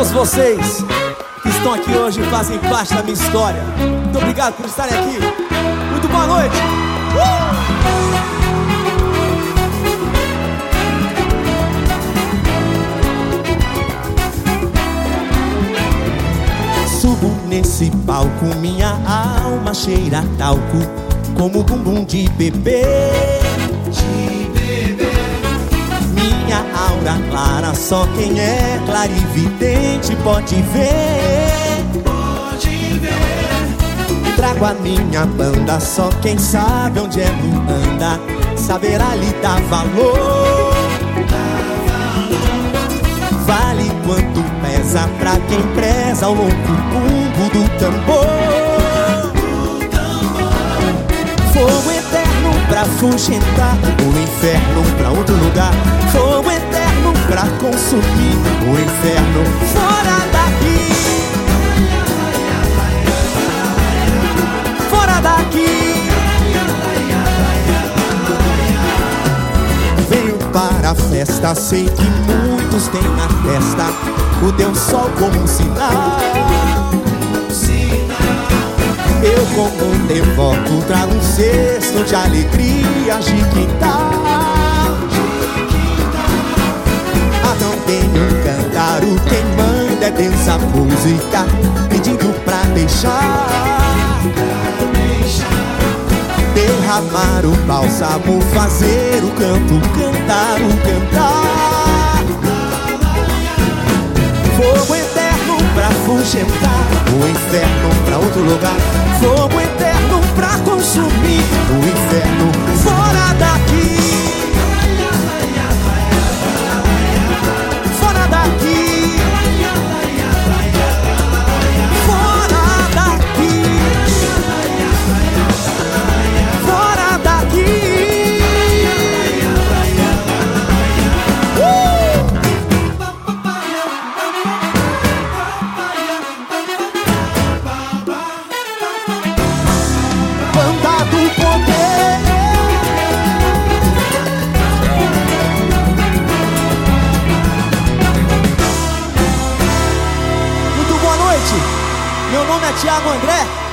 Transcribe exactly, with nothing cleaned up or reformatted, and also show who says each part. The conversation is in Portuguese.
Speaker 1: todos vocês que estão aqui hoje e fazem parte da minha história. Muito obrigado por estarem aqui. Muito boa noite. uh! Subo nesse palco, minha alma cheira talco, como bumbum de bebê. De bebê. Minha aura clara, só quem é clarividente pode ver. Pode ver. Trago a minha banda, só quem sabe onde é que anda saberá lhe dar valor. Vale quanto pesa pra quem preza o louco bumbo do tambor. Fogo eterno pra afugentar o inferno pra outro lugar. Fogo eterno pra consumir o inferno fora daqui. Fora daqui. Venho para a festa, sei que muitos têm na testa o Deus Sol como um sinal. Eu como um devoto trago um cesto de alegrias de quintal. Há também um cantaro, quem manda é Deus a música, pedindo pra deixar derramar o bálsamo, fazer o canto, cantar o cantar. Fogo eterno pra afugentar o inferno pra outro lugar. Fogo eterno pra consumir o inferno fora daqui. Fora daqui. Fora daqui. Fora daqui. Banda do poder. Muito boa noite. Meu nome é Thiago André.